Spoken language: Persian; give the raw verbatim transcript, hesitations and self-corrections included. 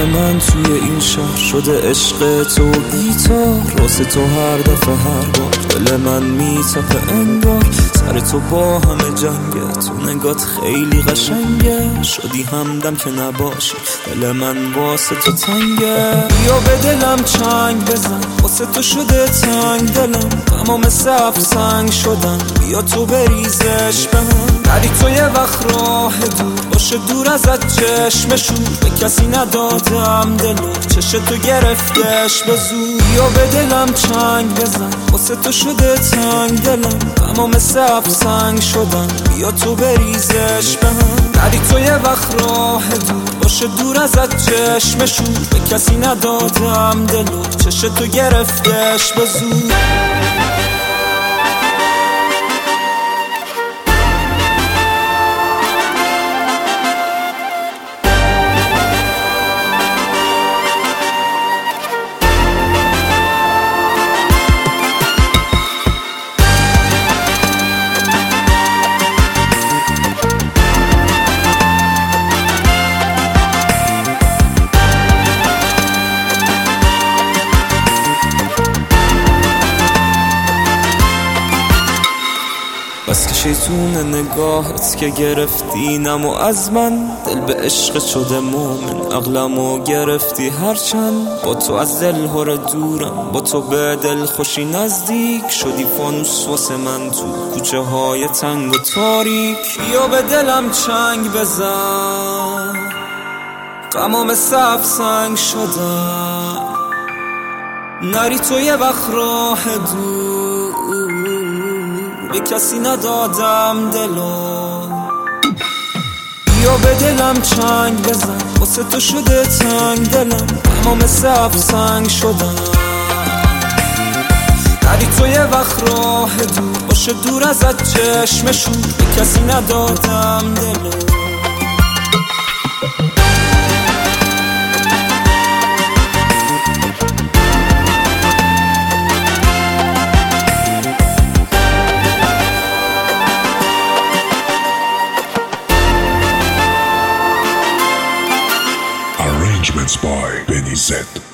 من توی این شهر شده عشق تو گیتار، واسه تو هر دفعه هر بار دل من میتپه انگار سر تو با همه جنگه. تو نگات خیلی قشنگه، شدی همدم که نباشی دل من واسه تو تنگه. بیا به دلم چنگ بزن، واسه تو شده تنگ دلم، تمام صف سنگ شدن، بیا تو بریزش به هم. نری تو یه وقت راه دور باشه، دور ازت چشمشون، به کسی ندادم دلو، چش تو گرفتش به زور. بیا به دلم چنگ بزن، واسه تو شده تنگ دلم، تمام صف سنگ شدن، بیا تو بریزش به هم. نری تو یه وقت راه دور باشه، دور ازت چشمشون، به کسی ندادم دلو، چش تو گرفتش به زور. بس که شیطون نگاهت که گرفتی نمو از من، دل به عشق شده مومن، عقلمو گرفتی هرچند با تو از دل هر دورم، با تو به دل خوشی نزدیک شدی فانوس واسه من تو کوچه های تنگ و تاریک. بیا به دلم چنگ بزن، تمام صف سنگ شدن، نری تو یه وقت راه دور، به کسی ندادم دلو. بیا به دلم چنگ بزن، واسه تو شده تنگ دلم، تمام صف سنگ شدن، نری تو یه وقت راه دور باشه، دور ازت چشمشون، به کسی ندادم دلو. Arrangements by Benny Z.